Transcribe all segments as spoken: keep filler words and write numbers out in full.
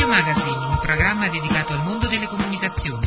Radio Magazine, un programma dedicato al mondo delle comunicazioni.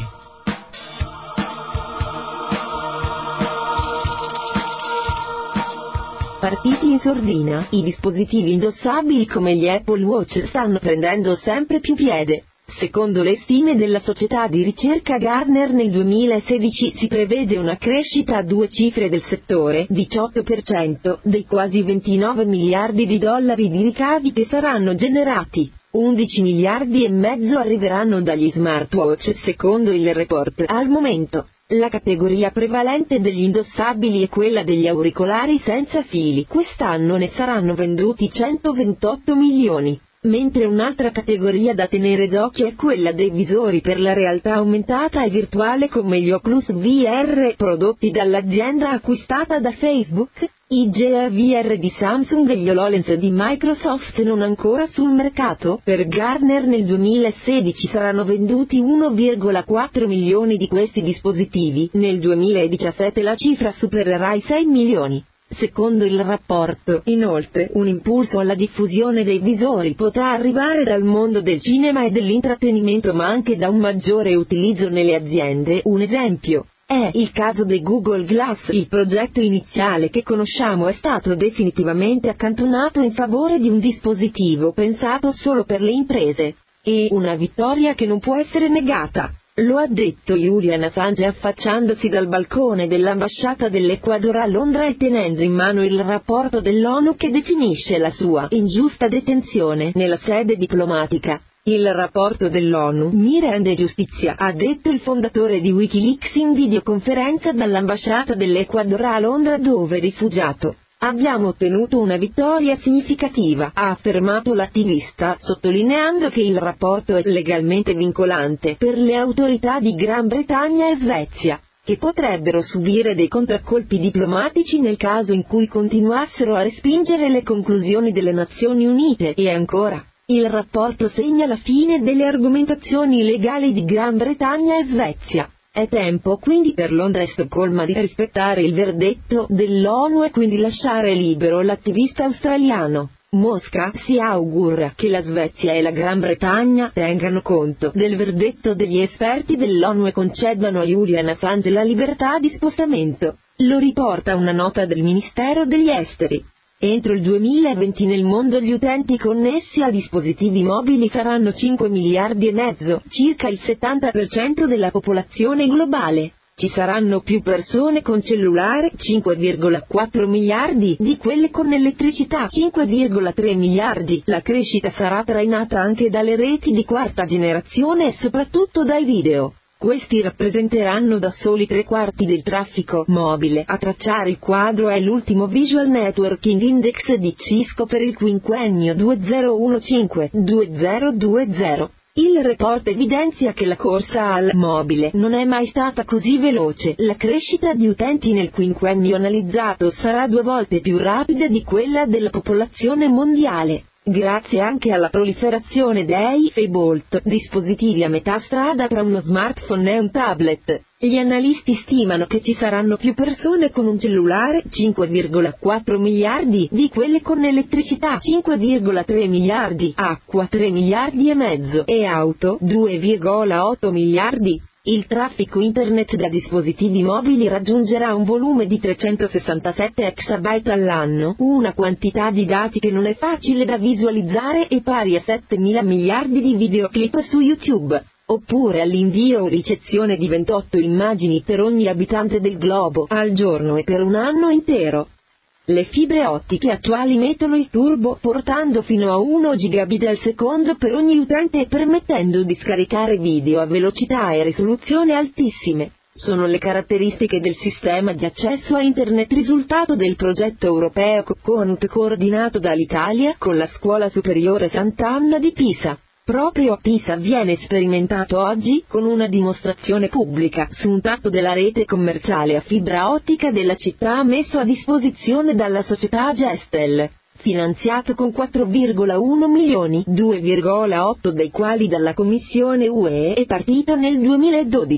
Partiti in sordina, i dispositivi indossabili come gli Apple Watch stanno prendendo sempre più piede. Secondo le stime della società di ricerca Gartner nel duemilasedici si prevede una crescita a due cifre del settore, diciotto per cento, dei quasi ventinove miliardi di dollari di ricavi che saranno generati. undici miliardi e mezzo arriveranno dagli smartwatch secondo il report. Al momento, la categoria prevalente degli indossabili è quella degli auricolari senza fili. Quest'anno ne saranno venduti centoventotto milioni. Mentre un'altra categoria da tenere d'occhio è quella dei visori per la realtà aumentata e virtuale come gli Oculus V R prodotti dall'azienda acquistata da Facebook, i Gear V R di Samsung e gli HoloLens di Microsoft non ancora sul mercato. Per Gartner nel duemilasedici saranno venduti uno virgola quattro milioni di questi dispositivi, nel duemiladiciassette la cifra supererà i sei milioni. Secondo il rapporto, inoltre, un impulso alla diffusione dei visori potrà arrivare dal mondo del cinema e dell'intrattenimento ma anche da un maggiore utilizzo nelle aziende. Un esempio è il caso dei Google Glass. Il progetto iniziale che conosciamo è stato definitivamente accantonato in favore di un dispositivo pensato solo per le imprese. E una vittoria che non può essere negata. Lo ha detto Julian Assange affacciandosi dal balcone dell'ambasciata dell'Ecuador a Londra e tenendo in mano il rapporto dell'ONU che definisce la sua ingiusta detenzione nella sede diplomatica. Il rapporto dell'ONU mi rende giustizia, ha detto il fondatore di Wikileaks in videoconferenza dall'ambasciata dell'Ecuador a Londra dove rifugiato. Abbiamo ottenuto una vittoria significativa, ha affermato l'attivista, sottolineando che il rapporto è legalmente vincolante per le autorità di Gran Bretagna e Svezia, che potrebbero subire dei contraccolpi diplomatici nel caso in cui continuassero a respingere le conclusioni delle Nazioni Unite. E ancora, il rapporto segna la fine delle argomentazioni legali di Gran Bretagna e Svezia. È tempo quindi per Londra e Stoccolma di rispettare il verdetto dell'ONU e quindi lasciare libero l'attivista australiano. Mosca si augura che la Svezia e la Gran Bretagna tengano conto del verdetto degli esperti dell'ONU e concedano a Julian Assange la libertà di spostamento. Lo riporta una nota del Ministero degli Esteri. Entro il duemilaventi nel mondo gli utenti connessi a dispositivi mobili saranno cinque miliardi e mezzo, circa il settanta per cento della popolazione globale. Ci saranno più persone con cellulare, cinque virgola quattro miliardi, di quelle con elettricità, cinque virgola tre miliardi. La crescita sarà trainata anche dalle reti di quarta generazione e soprattutto dai video. Questi rappresenteranno da soli tre quarti del traffico mobile. A tracciare il quadro è l'ultimo Visual Networking Index di Cisco per il quinquennio duemilaquindici duemilaventi. Il report evidenzia che la corsa al mobile non è mai stata così veloce. La crescita di utenti nel quinquennio analizzato sarà due volte più rapida di quella della popolazione mondiale. Grazie anche alla proliferazione dei Fabled, dispositivi a metà strada tra uno smartphone e un tablet. Gli analisti stimano che ci saranno più persone con un cellulare, cinque virgola quattro miliardi, di quelle con elettricità, cinque virgola tre miliardi, acqua, tre miliardi e mezzo, e auto, due virgola otto miliardi. Il traffico internet da dispositivi mobili raggiungerà un volume di trecentosessantasette exabyte all'anno, una quantità di dati che non è facile da visualizzare e pari a settemila miliardi di videoclip su YouTube, oppure all'invio o ricezione di ventotto immagini per ogni abitante del globo al giorno e per un anno intero. Le fibre ottiche attuali mettono il turbo, portando fino a uno gigabit al secondo per ogni utente e permettendo di scaricare video a velocità e risoluzione altissime. Sono le caratteristiche del sistema di accesso a Internet risultato del progetto europeo Coconut coordinato dall'Italia con la Scuola Superiore Sant'Anna di Pisa. Proprio a Pisa viene sperimentato oggi, con una dimostrazione pubblica, su un tratto della rete commerciale a fibra ottica della città messo a disposizione dalla società Gestel, finanziato con quattro virgola uno milioni, due virgola otto dei quali dalla Commissione U E e partito nel duemiladodici.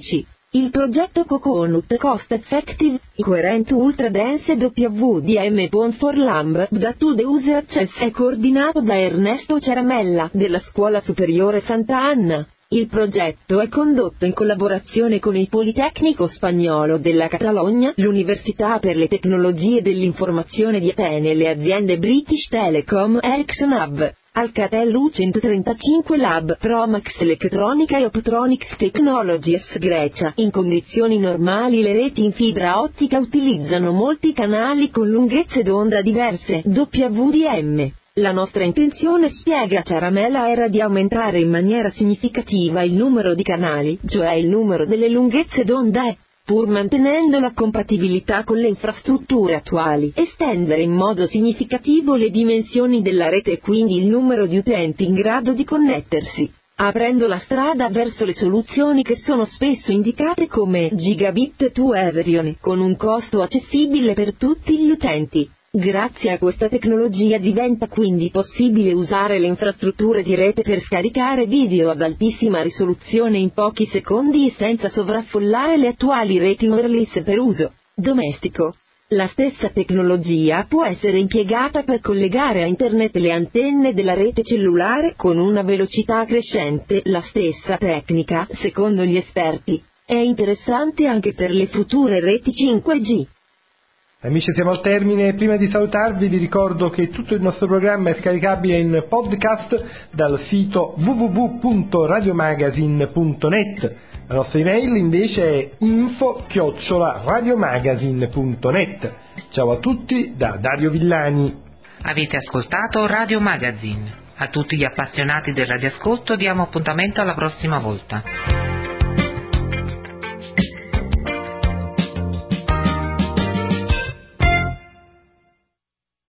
Il progetto Coconut Cost Effective, Coherent Ultra Dense W D M Pond for Lambda to the User Access è coordinato da Ernesto Ceramella, della Scuola Superiore Santa Anna. Il progetto è condotto in collaborazione con il Politecnico Spagnolo della Catalogna, l'Università per le Tecnologie dell'Informazione di Atene e le aziende British Telecom Ericsson Hub, Alcatel U centotrentacinque Lab, Promax Electronica e Optronics Technologies Grecia. In condizioni normali le reti in fibra ottica utilizzano molti canali con lunghezze d'onda diverse, W D M. La nostra intenzione, spiega Ceramella, era di aumentare in maniera significativa il numero di canali, cioè il numero delle lunghezze d'onda e, pur mantenendo la compatibilità con le infrastrutture attuali, estendere in modo significativo le dimensioni della rete e quindi il numero di utenti in grado di connettersi, aprendo la strada verso le soluzioni che sono spesso indicate come Gigabit to Everyone, con un costo accessibile per tutti gli utenti. Grazie a questa tecnologia diventa quindi possibile usare le infrastrutture di rete per scaricare video ad altissima risoluzione in pochi secondi e senza sovraffollare le attuali reti wireless per uso domestico. La stessa tecnologia può essere impiegata per collegare a internet le antenne della rete cellulare con una velocità crescente. La stessa tecnica, secondo gli esperti, è interessante anche per le future reti cinque G. Amici, siamo al termine. Prima di salutarvi vi ricordo che tutto il nostro programma è scaricabile in podcast dal sito w w w punto radiomagazine punto net. La nostra email invece è info chiocciola radiomagazine punto net. Ciao a tutti da Dario Villani. Avete ascoltato Radio Magazine. A tutti gli appassionati del radioascolto diamo appuntamento alla prossima volta.